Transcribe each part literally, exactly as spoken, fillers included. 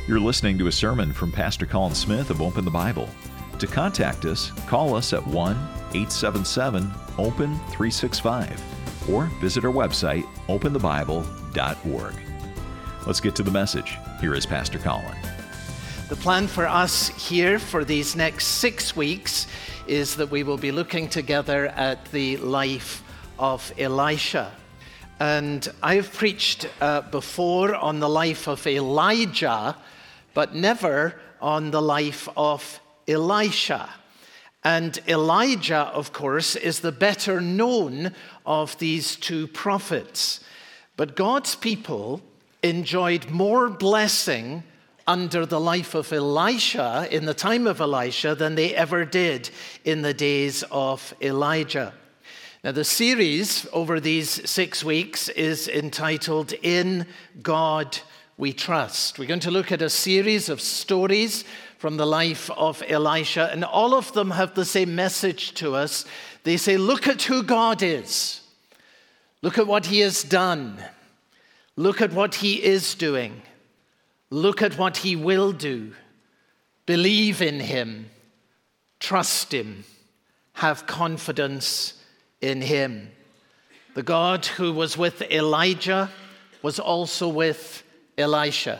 You're listening to a sermon from Pastor Colin Smith of Open the Bible. To contact us, call us at one eight seven seven open three six five or visit our website, open the bible dot org. Let's get to the message. Here is Pastor Colin. The plan for us here for these next six weeks is that we will be looking together at the life of Elisha. And I've preached uh, before on the life of Elijah, but never on the life of Elisha. And Elijah, of course, is the better known of these two prophets. But God's people enjoyed more blessing under the life of Elisha, in the time of Elisha, than they ever did in the days of Elijah. Now, the series over these six weeks is entitled In God We Trust. We're going to look at a series of stories from the life of Elisha, and all of them have the same message to us. They say, look at who God is. Look at what he has done. Look at what he is doing. Look at what he will do. Believe in him. Trust him. Have confidence in him. The God who was with Elijah was also with Elisha.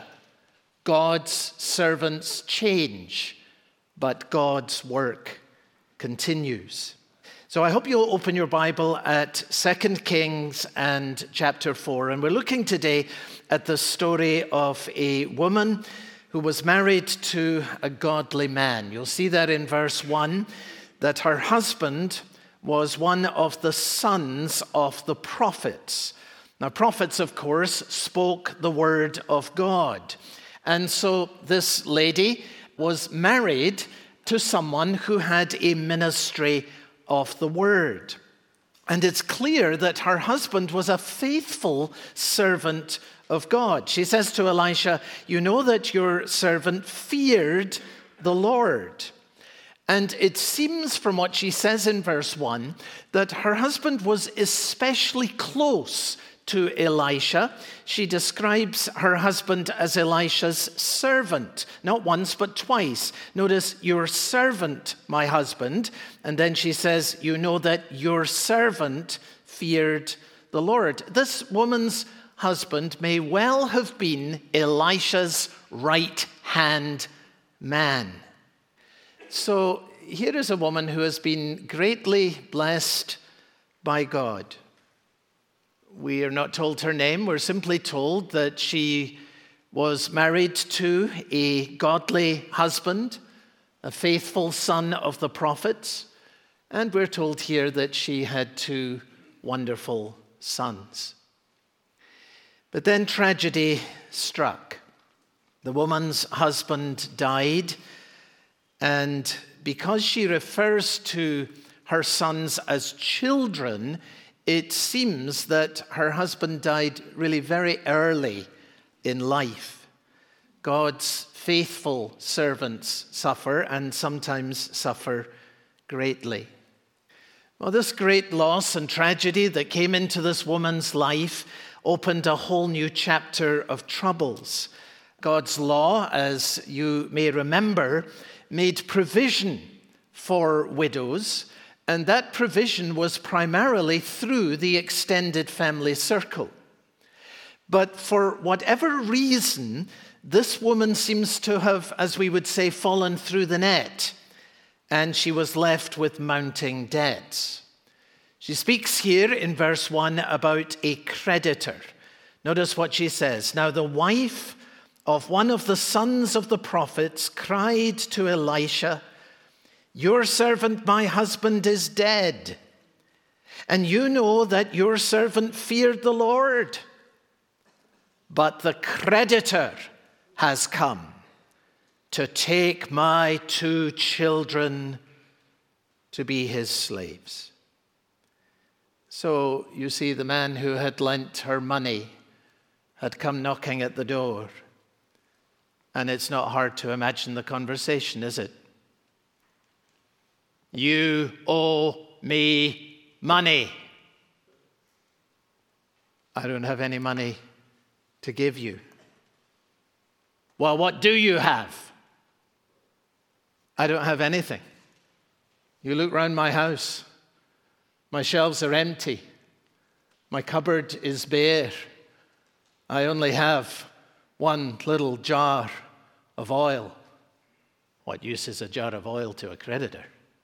God's servants change, but God's work continues. So I hope you'll open your Bible at Second Kings and chapter four. And we're looking today at the story of a woman who was married to a godly man. You'll see that in verse one, that her husband was one of the sons of the prophets. Now, prophets, of course, spoke the word of God. And so this lady was married to someone who had a ministry of the word. And it's clear that her husband was a faithful servant of God. She says to Elisha, you know that your servant feared the Lord. And it seems from what she says in verse one that her husband was especially close to Elisha. She describes her husband as Elisha's servant, not once but twice. Notice, your servant, my husband. And then she says, you know that your servant feared the Lord. This woman's husband may well have been Elisha's right-hand man. So here is a woman who has been greatly blessed by God. We are not told her name. We're simply told that she was married to a godly husband, a faithful son of the prophets, and we're told here that she had two wonderful sons. But then tragedy struck. The woman's husband died, and because she refers to her sons as children, it seems that her husband died really very early in life. God's faithful servants suffer, and sometimes suffer greatly. Well, this great loss and tragedy that came into this woman's life opened a whole new chapter of troubles. God's law, as you may remember, made provision for widows, and that provision was primarily through the extended family circle. But for whatever reason, this woman seems to have, as we would say, fallen through the net, and she was left with mounting debts. She speaks here in verse one about a creditor. Notice what she says. Now the wife of one of the sons of the prophets cried to Elisha, your servant, my husband, is dead, and you know that your servant feared the Lord. But the creditor has come to take my two children to be his slaves. So you see, the man who had lent her money had come knocking at the door. And it's not hard to imagine the conversation, is it? You owe me money. I don't have any money to give you. Well, what do you have? I don't have anything. You look round my house. My shelves are empty. My cupboard is bare. I only have one little jar of oil. What use is a jar of oil to a creditor?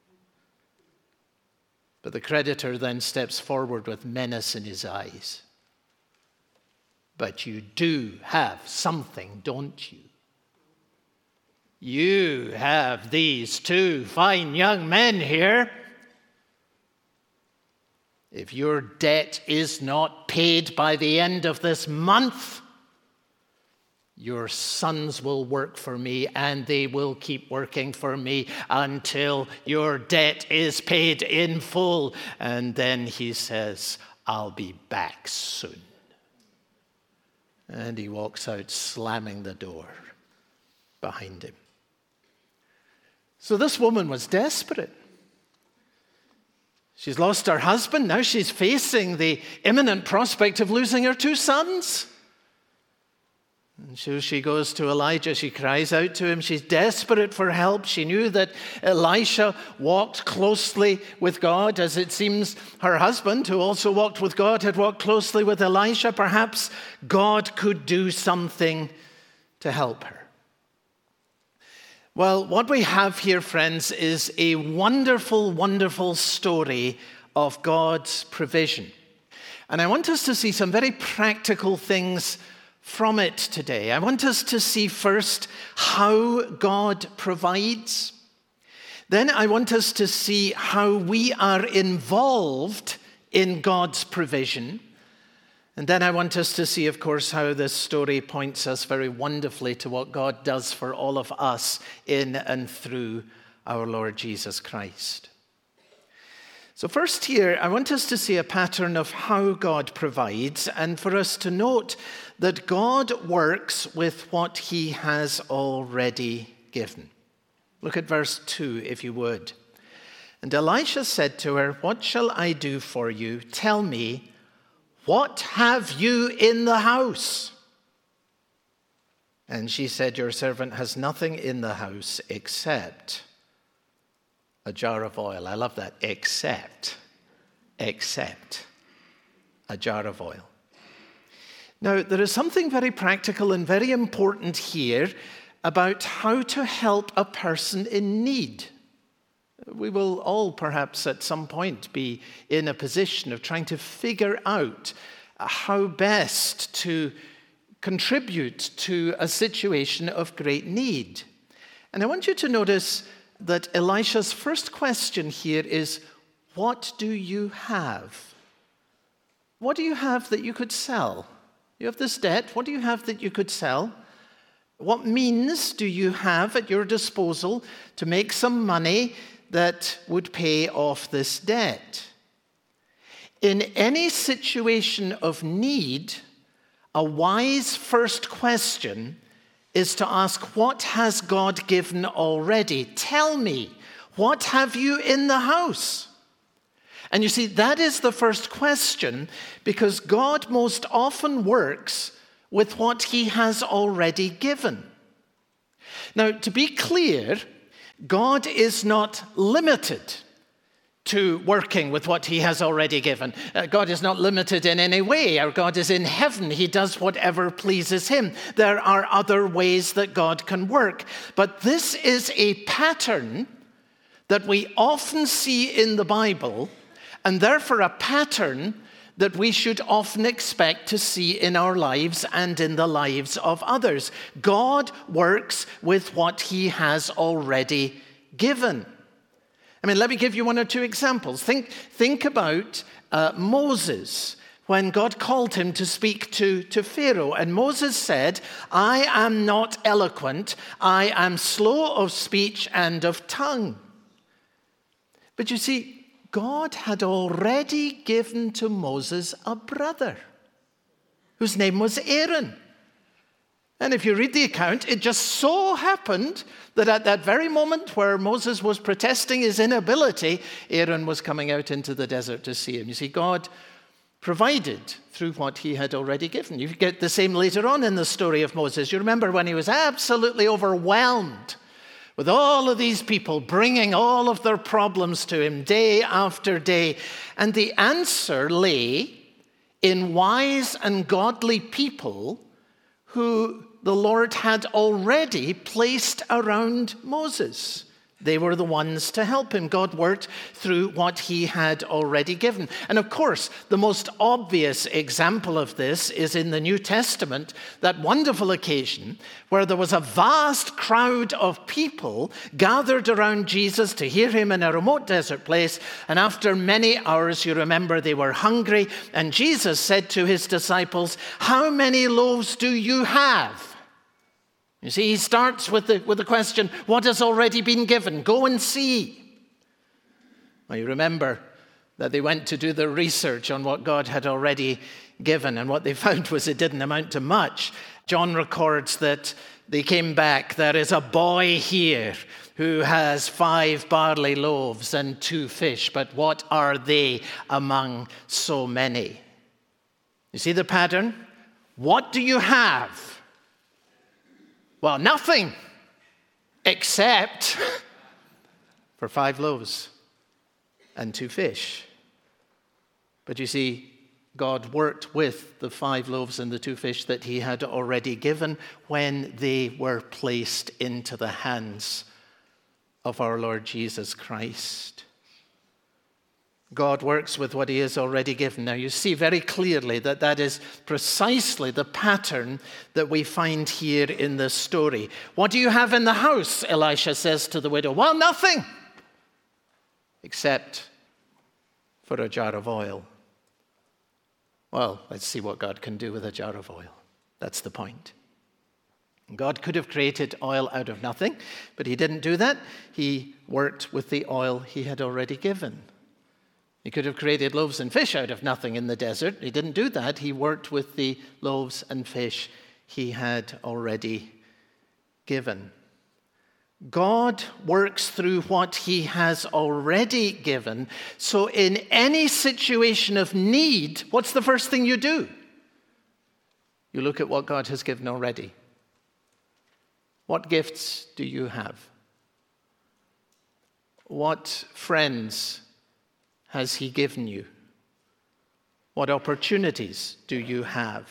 But the creditor then steps forward with menace in his eyes. But you do have something, don't you? You have these two fine young men here. If your debt is not paid by the end of this month, your sons will work for me, and they will keep working for me until your debt is paid in full. And then he says, I'll be back soon. And he walks out, slamming the door behind him. So this woman was desperate. She's lost her husband. Now she's facing the imminent prospect of losing her two sons. And so she goes to Elijah. She cries out to him. She's desperate for help. She knew that Elisha walked closely with God, as it seems her husband, who also walked with God, had walked closely with Elisha. Perhaps God could do something to help her. Well, what we have here, friends, is a wonderful, wonderful story of God's provision. And I want us to see some very practical things from it today. I want us to see first how God provides. Then I want us to see how we are involved in God's provision. And then I want us to see, of course, how this story points us very wonderfully to what God does for all of us in and through our Lord Jesus Christ. So first here, I want us to see a pattern of how God provides, and for us to note that God works with what he has already given. Look at verse two, if you would. And Elisha said to her, "What shall I do for you? Tell me, what have you in the house?" And she said, "Your servant has nothing in the house except a jar of oil." I love that. Except, except a jar of oil. Now, there is something very practical and very important here about how to help a person in need. We will all perhaps at some point be in a position of trying to figure out how best to contribute to a situation of great need. And I want you to notice that Elisha's first question here is, what do you have? What do you have that you could sell? You have this debt. What do you have that you could sell? What means do you have at your disposal to make some money that would pay off this debt? In any situation of need, a wise first question is to ask, what has God given already? Tell me, what have you in the house? And you see, that is the first question, because God most often works with what he has already given. Now, to be clear, God is not limited to working with what he has already given. Uh, God is not limited in any way. Our God is in heaven. He does whatever pleases him. There are other ways that God can work. But this is a pattern that we often see in the Bible, and therefore a pattern that we should often expect to see in our lives and in the lives of others. God works with what he has already given. I mean, let me give you one or two examples. Think, think about uh, Moses, when God called him to speak to, to Pharaoh. And Moses said, "I am not eloquent, I am slow of speech and of tongue." But you see, God had already given to Moses a brother whose name was Aaron. And if you read the account, it just so happened that at that very moment where Moses was protesting his inability, Aaron was coming out into the desert to see him. You see, God provided through what he had already given. You get the same later on in the story of Moses. You remember when he was absolutely overwhelmed with all of these people bringing all of their problems to him day after day. And the answer lay in wise and godly people who the Lord had already placed around Moses. They were the ones to help him. God worked through what he had already given. And of course, the most obvious example of this is in the New Testament, that wonderful occasion where there was a vast crowd of people gathered around Jesus to hear him in a remote desert place. And after many hours, you remember, they were hungry. And Jesus said to his disciples, "How many loaves do you have?" You see, he starts with the, with the question, what has already been given? Go and see. Well, you remember that they went to do their research on what God had already given, and what they found was it didn't amount to much. John records that they came back, there is a boy here who has five barley loaves and two fish, but what are they among so many? You see the pattern? What do you have? Well, nothing except for five loaves and two fish. But you see, God worked with the five loaves and the two fish that he had already given when they were placed into the hands of our Lord Jesus Christ. God works with what he has already given. Now, you see very clearly that that is precisely the pattern that we find here in this story. What do you have in the house? Elisha says to the widow. Well, nothing except for a jar of oil. Well, let's see what God can do with a jar of oil. That's the point. God could have created oil out of nothing, but he didn't do that. He worked with the oil he had already given. He could have created loaves and fish out of nothing in the desert. He didn't do that. He worked with the loaves and fish he had already given. God works through what he has already given. So in any situation of need, what's the first thing you do? You look at what God has given already. What gifts do you have? What friends has he given you? What opportunities do you have?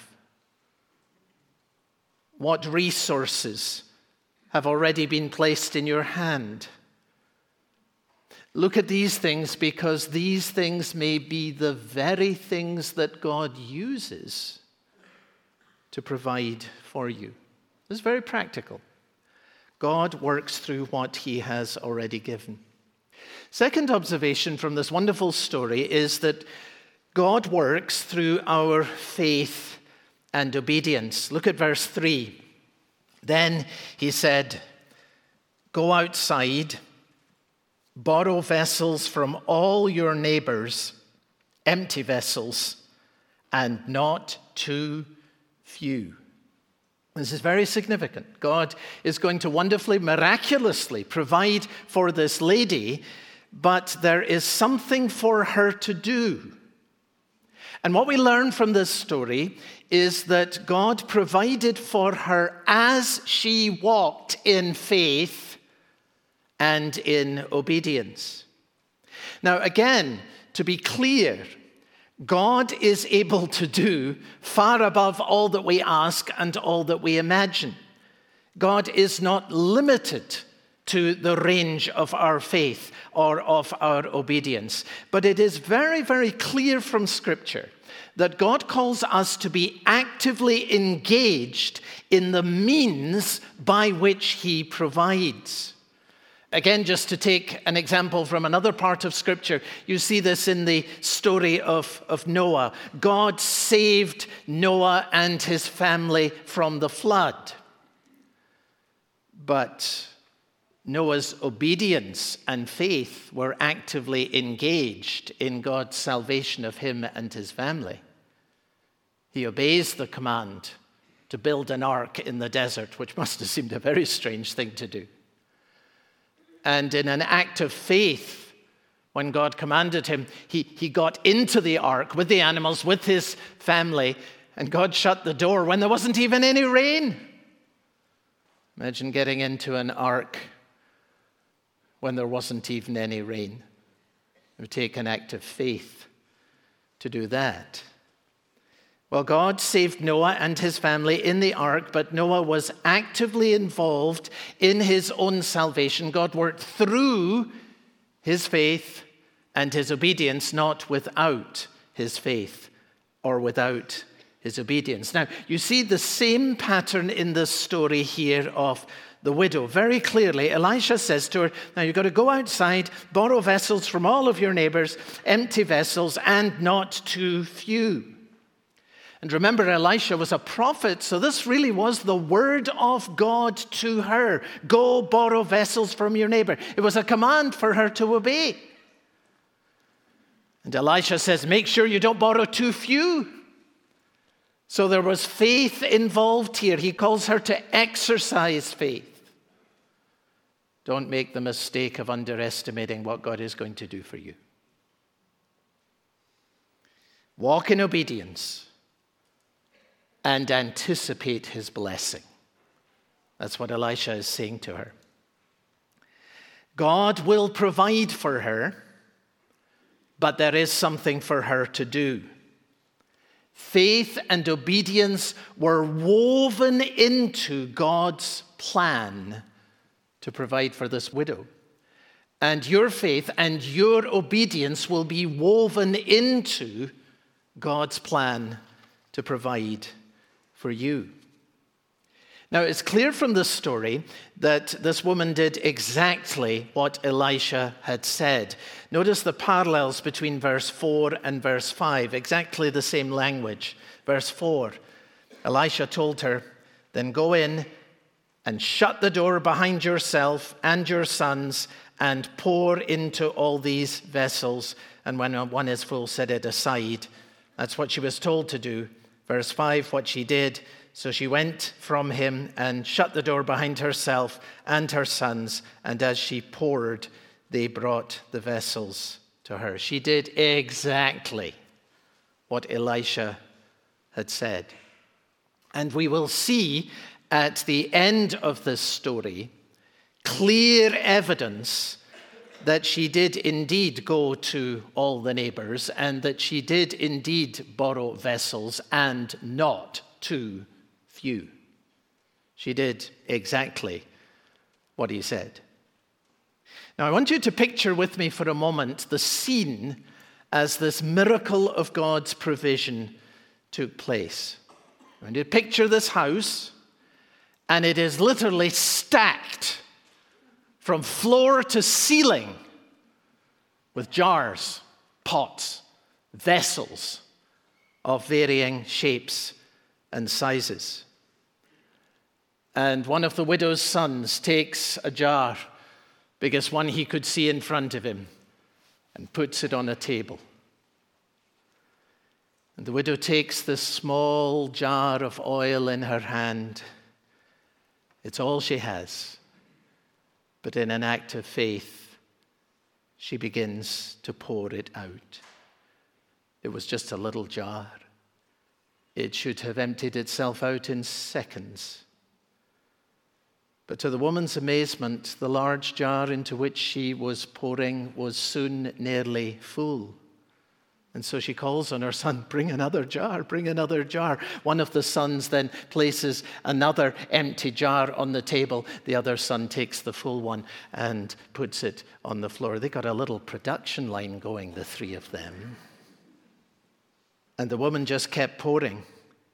What resources have already been placed in your hand? Look at these things, because these things may be the very things that God uses to provide for you. This is very practical. God works through what he has already given. Second observation from this wonderful story is that God works through our faith and obedience. Look at verse three. Then he said, "Go outside, borrow vessels from all your neighbors, empty vessels, and not too few." This is very significant. God is going to wonderfully, miraculously provide for this lady, but there is something for her to do. And what we learn from this story is that God provided for her as she walked in faith and in obedience. Now, again, to be clear, God is able to do far above all that we ask and all that we imagine. God is not limited to the range of our faith or of our obedience. But it is very, very clear from Scripture that God calls us to be actively engaged in the means by which he provides. Again, just to take an example from another part of Scripture, you see this in the story of, of Noah. God saved Noah and his family from the flood. But Noah's obedience and faith were actively engaged in God's salvation of him and his family. He obeys the command to build an ark in the desert, which must have seemed a very strange thing to do. And in an act of faith, When God commanded him, he, he got into the ark with the animals, with his family, and God shut the door when there wasn't even any rain. Imagine getting into an ark when there wasn't even any rain. It would take an act of faith to do that. Well, God saved Noah and his family in the ark, but Noah was actively involved in his own salvation. God worked through his faith and his obedience, not without his faith or without his obedience. Now, you see the same pattern in the story here of the widow. Very clearly, Elisha says to her, now you've got to go outside, borrow vessels from all of your neighbors, empty vessels, and not too few. And remember, Elisha was a prophet, so this really was the word of God to her. Go borrow vessels from your neighbor. It was a command for her to obey. And Elisha says, make sure you don't borrow too few. So there was faith involved here. He calls her to exercise faith. Don't make the mistake of underestimating what God is going to do for you. Walk in obedience and anticipate his blessing. That's what Elisha is saying to her. God will provide for her, but there is something for her to do. Faith and obedience were woven into God's plan to provide for this widow. And your faith and your obedience will be woven into God's plan to provide for you. Now, it's clear from this story that this woman did exactly what Elisha had said. Notice the parallels between verse four and verse five, exactly the same language. Verse four, Elisha told her, then go in and shut the door behind yourself and your sons and pour into all these vessels. And when one is full, set it aside. That's what she was told to do. Verse five, what she did. So she went from him and shut the door behind herself and her sons. And as she poured, they brought the vessels to her. She did exactly what Elisha had said. And we will see at the end of this story clear evidence that she did indeed go to all the neighbors and that she did indeed borrow vessels and not too few. She did exactly what he said. Now, I want you to picture with me for a moment the scene as this miracle of God's provision took place. I want you to picture this house, and it is literally stacked from floor to ceiling with jars, pots, vessels of varying shapes and sizes. And one of the widow's sons takes a jar, biggest one he could see in front of him, and puts it on a table. And the widow takes this small jar of oil in her hand. It's all she has. But in an act of faith, she begins to pour it out. It was just a little jar. It should have emptied itself out in seconds. But to the woman's amazement, the large jar into which she was pouring was soon nearly full. And so she calls on her son, bring another jar, bring another jar. One of the sons then places another empty jar on the table. The other son takes the full one and puts it on the floor. They got a little production line going, the three of them. And the woman just kept pouring.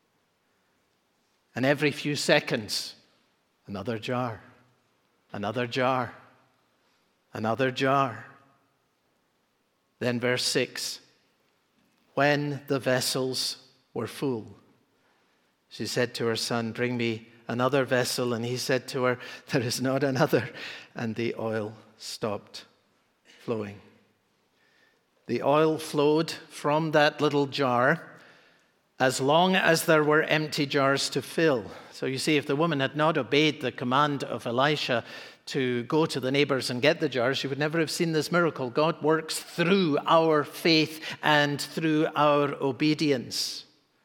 And every few seconds, another jar, another jar, another jar. Then verse six. When the vessels were full, she said to her son, bring me another vessel. And he said to her, there is not another. And the oil stopped flowing. The oil flowed from that little jar as long as there were empty jars to fill. So you see, if the woman had not obeyed the command of Elisha to go to the neighbors and get the jars, she would never have seen this miracle. God works through our faith and through our obedience.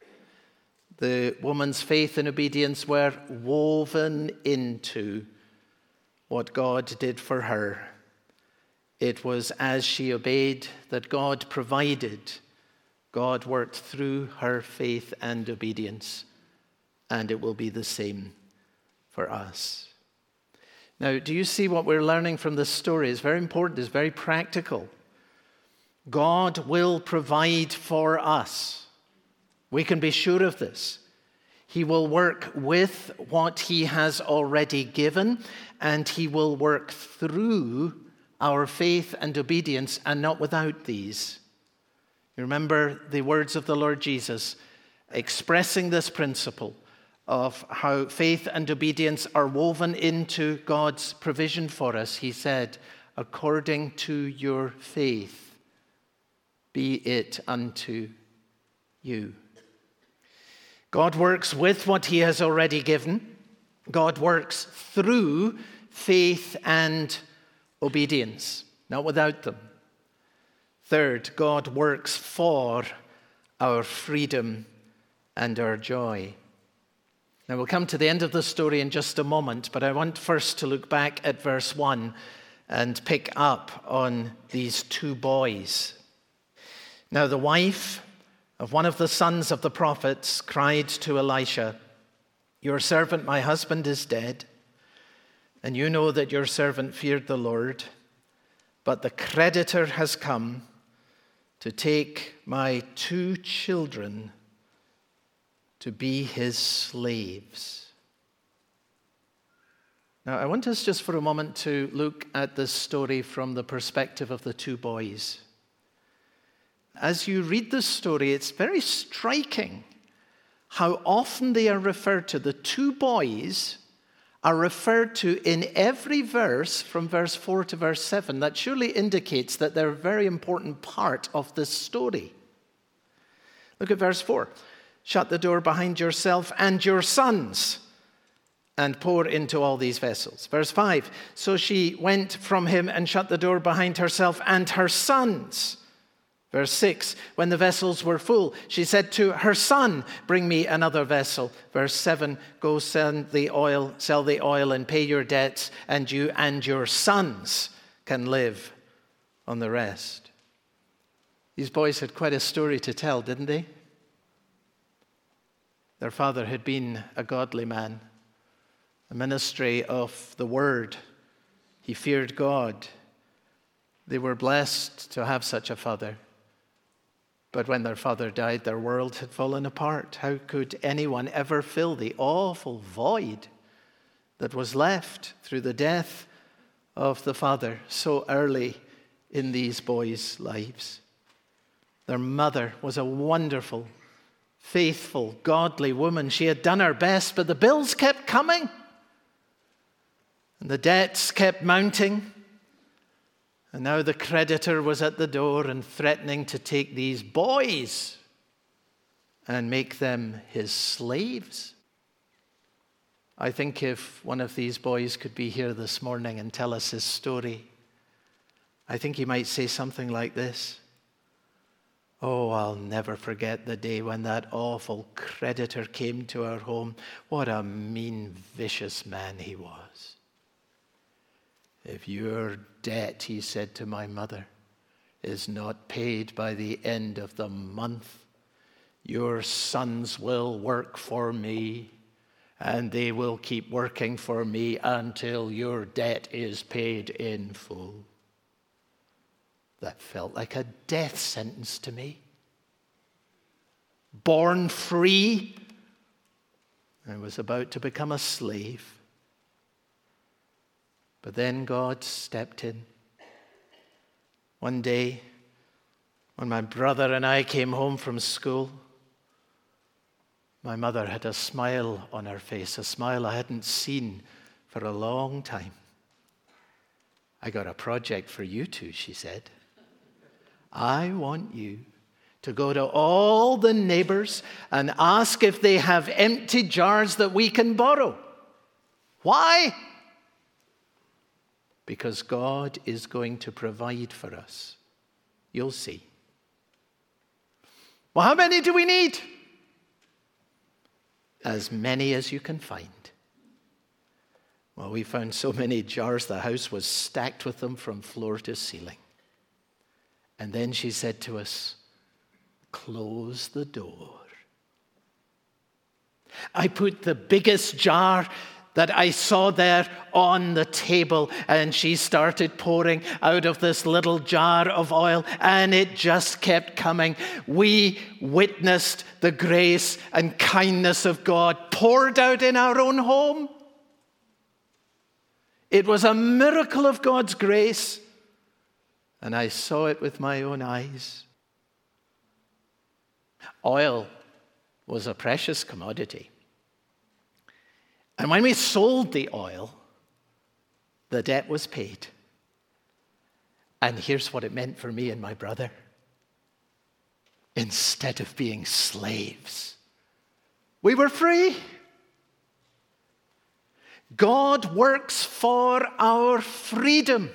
The woman's faith and obedience were woven into what God did for her. It was as she obeyed that God provided. God worked through her faith and obedience, and it will be the same for us. Now, do you see what we're learning from this story? It's very important, it's very practical. God will provide for us. We can be sure of this. He will work with what he has already given, and he will work through our faith and obedience, and not without these. You remember the words of the Lord Jesus expressing this principle of how faith and obedience are woven into God's provision for us. He said, according to your faith, be it unto you. God works with what he has already given. God works through faith and obedience, not without them. Third, God works for our freedom and our joy. Now, we'll come to the end of the story in just a moment, but I want first to look back at verse one and pick up on these two boys. Now, the wife of one of the sons of the prophets cried to Elisha, your servant, my husband, is dead, and you know that your servant feared the Lord, but the creditor has come to take my two children to be his slaves. Now, I want us just for a moment to look at this story from the perspective of the two boys. As you read this story, it's very striking how often they are referred to. The two boys are referred to in every verse from verse four to verse seven. That surely indicates that they're a very important part of this story. Look at verse four. Shut the door behind yourself and your sons, and pour into all these vessels. Verse five. So she went from him and shut the door behind herself and her sons. Verse six, when the vessels were full, she said to her son, bring me another vessel. Verse seven, go sell the oil, sell the oil and pay your debts, and you and your sons can live on the rest. These boys had quite a story to tell, didn't they? Their father had been a godly man, a ministry of the word. He feared God. They were blessed to have such a father. But when their father died, their world had fallen apart. How could anyone ever fill the awful void that was left through the death of the father so early in these boys' lives? Their mother was a wonderful, faithful, godly woman. She had done her best, but the bills kept coming, and the debts kept mounting. And now the creditor was at the door and threatening to take these boys and make them his slaves. I think if one of these boys could be here this morning and tell us his story, I think he might say something like this. Oh, I'll never forget the day when that awful creditor came to our home. What a mean, vicious man he was. If your debt, he said to my mother, is not paid by the end of the month, your sons will work for me, and they will keep working for me until your debt is paid in full. That felt like a death sentence to me. Born free, I was about to become a slave. But then God stepped in. One day, when my brother and I came home from school, my mother had a smile on her face, a smile I hadn't seen for a long time. I got a project for you two, she said. I want you to go to all the neighbors and ask if they have empty jars that we can borrow. Why? Because God is going to provide for us. You'll see. Well, how many do we need? As many as you can find. Well, we found so many jars, the house was stacked with them from floor to ceiling. And then she said to us, close the door. I put the biggest jar that I saw there on the table, and she started pouring out of this little jar of oil, and it just kept coming. We witnessed the grace and kindness of God poured out in our own home. It was a miracle of God's grace, and I saw it with my own eyes. Oil was a precious commodity. And when we sold the oil, the debt was paid. And here's what it meant for me and my brother. Instead of being slaves, we were free. God works for our freedom.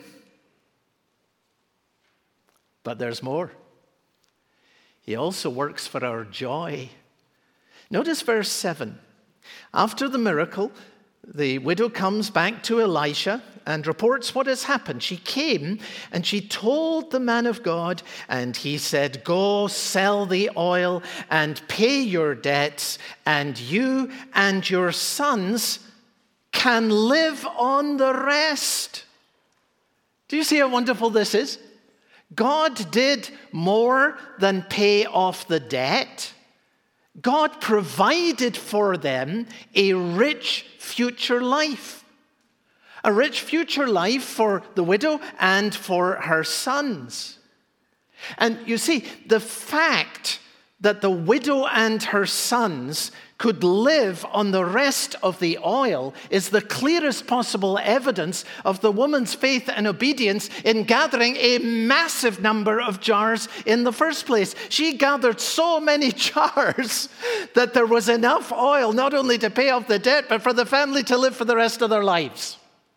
But there's more. He also works for our joy. Notice verse seven. After the miracle, the widow comes back to Elisha and reports what has happened. She came and she told the man of God, and he said, go sell the oil and pay your debts, and you and your sons can live on the rest. Do you see how wonderful this is? God did more than pay off the debt. God provided for them a rich future life. A rich future life for the widow and for her sons. And you see, the fact that the widow and her sons could live on the rest of the oil is the clearest possible evidence of the woman's faith and obedience in gathering a massive number of jars in the first place. She gathered so many jars that there was enough oil not only to pay off the debt, but for the family to live for the rest of their lives.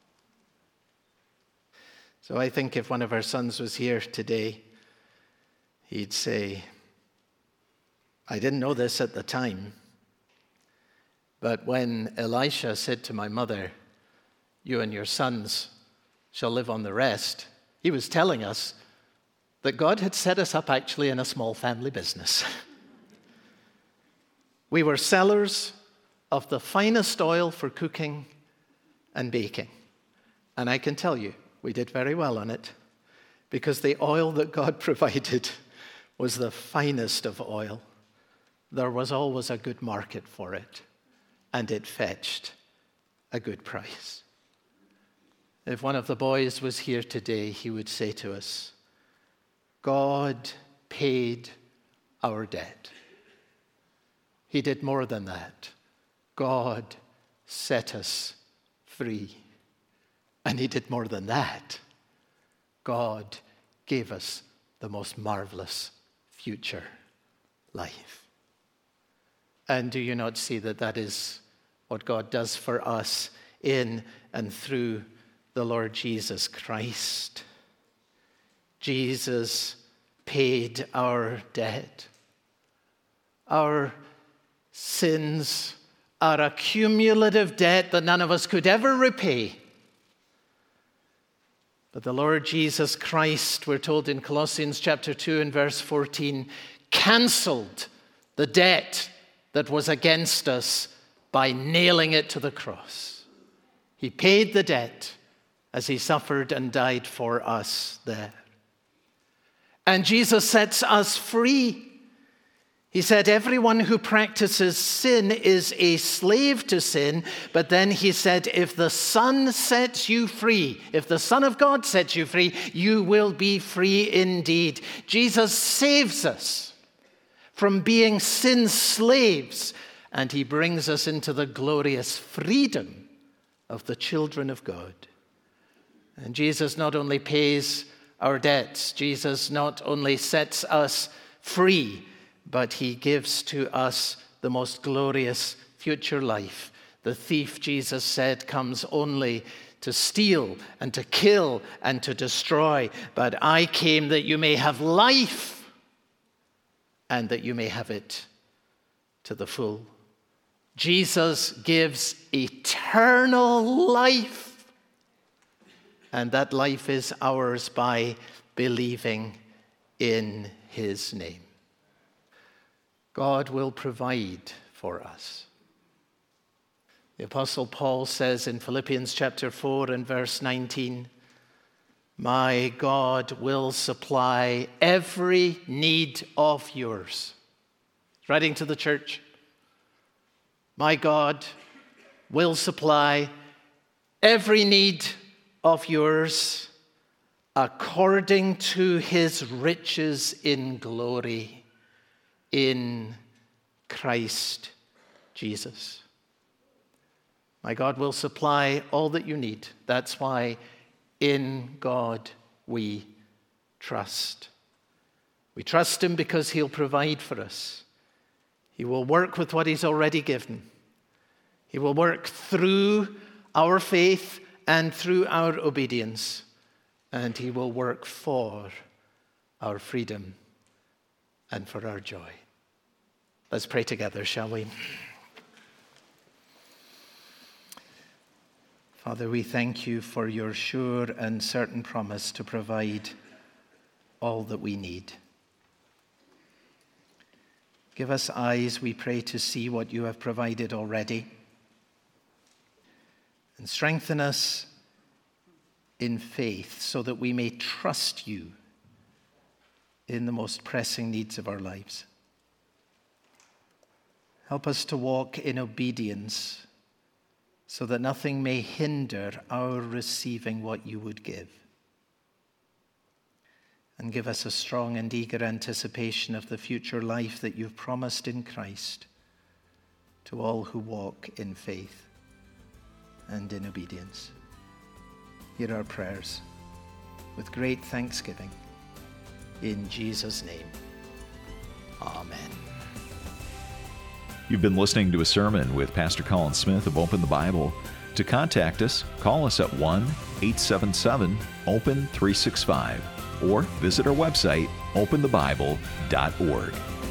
So I think if one of our sons was here today, he'd say, I didn't know this at the time, but when Elisha said to my mother, you and your sons shall live on the rest, he was telling us that God had set us up actually in a small family business. We were sellers of the finest oil for cooking and baking. And I can tell you, we did very well on it, because the oil that God provided was the finest of oil. There was always a good market for it, and it fetched a good price. If one of the boys was here today, he would say to us, God paid our debt. He did more than that. God set us free. And he did more than that. God gave us the most marvelous future life. And do you not see that that is what God does for us in and through the Lord Jesus Christ? Jesus paid our debt. Our sins are a cumulative debt that none of us could ever repay. But the Lord Jesus Christ, we're told in Colossians chapter two and verse fourteen, canceled the debt that was against us by nailing it to the cross. He paid the debt as he suffered and died for us there. And Jesus sets us free. He said, everyone who practices sin is a slave to sin. But then he said, if the Son sets you free, if the Son of God sets you free, you will be free indeed. Jesus saves us from being sin's slaves, and he brings us into the glorious freedom of the children of God. And Jesus not only pays our debts, Jesus not only sets us free, but he gives to us the most glorious future life. The thief, Jesus said, comes only to steal and to kill and to destroy, but I came that you may have life and that you may have it to the full. Jesus gives eternal life, and that life is ours by believing in his name. God will provide for us. The Apostle Paul says in Philippians chapter four and verse nineteen, my God will supply every need of yours. Writing to the church, my God will supply every need of yours according to his riches in glory in Christ Jesus. My God will supply all that you need. That's why in God we trust. We trust him because he'll provide for us. He will work with what he's already given. He will work through our faith and through our obedience. And he will work for our freedom and for our joy. Let's pray together, shall we? Father, we thank you for your sure and certain promise to provide all that we need. Give us eyes, we pray, to see what you have provided already. And strengthen us in faith so that we may trust you in the most pressing needs of our lives. Help us to walk in obedience so that nothing may hinder our receiving what you would give. And give us a strong and eager anticipation of the future life that you've promised in Christ to all who walk in faith and in obedience. Hear our prayers with great thanksgiving. In Jesus' name, amen. You've been listening to a sermon with Pastor Colin Smith of Open the Bible. To contact us, call us at one eight seven seven open three six five or visit our website, open the bible dot org.